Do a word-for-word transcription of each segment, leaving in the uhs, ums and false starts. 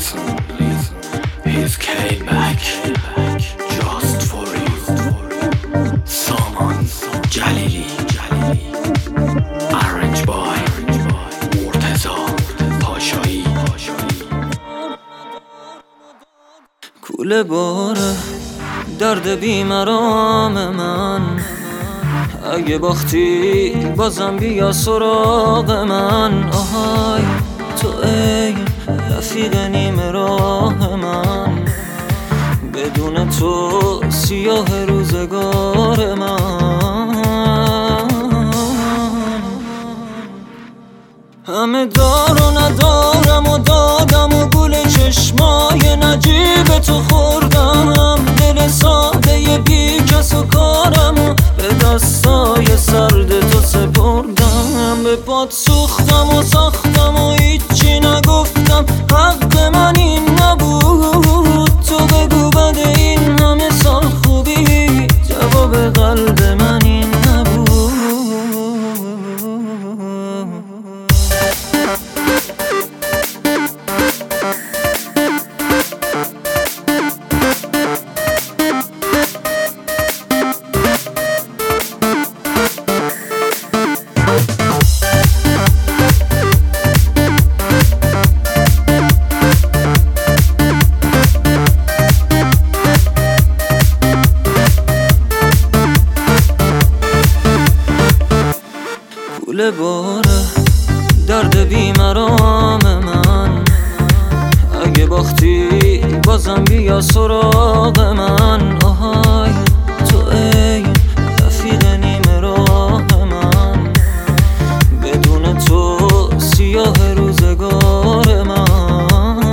listen, he's came back just for you. Saman Jalili, arranged by Murtaza Pashai. کوله باره درد بیمرام من، اگه باختی بازم بیا سراغ من. آهای تو ای رفیق نیم راه من، بدون تو سیاه روزگار من. همه دار و ندارم و دادم و گل چشمای نجیب تو خوردم. دل ساده بی کس و کارم و به دستای سرد تو سپردم. به پات سوختم و ساختم و هیچی نگفتم، حق من این نبود. تو بگو بعد این همه سال خوبی، جواب قلب من این نبود. کوله باره درد بیمرام من، اگه باختی بازم بیا سراغ من. آهای تو ای رفیق نیم راه من، بدون تو سیاه روزگار من.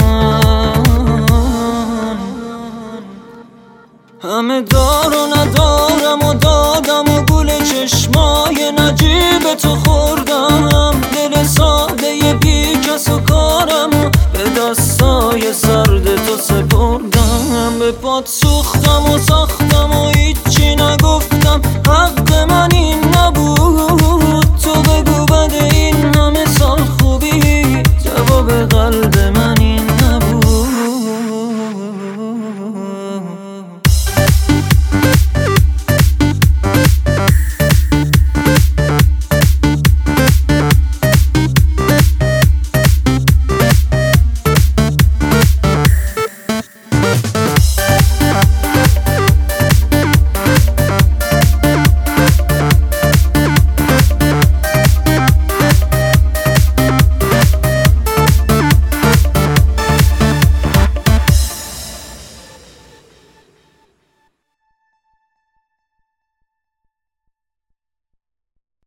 همه دار و ندارم و دادم و گل چشمای نجیب تو خوردم. دل ساده بی کس و کارم و به دستای سرد تو سپردم. به پات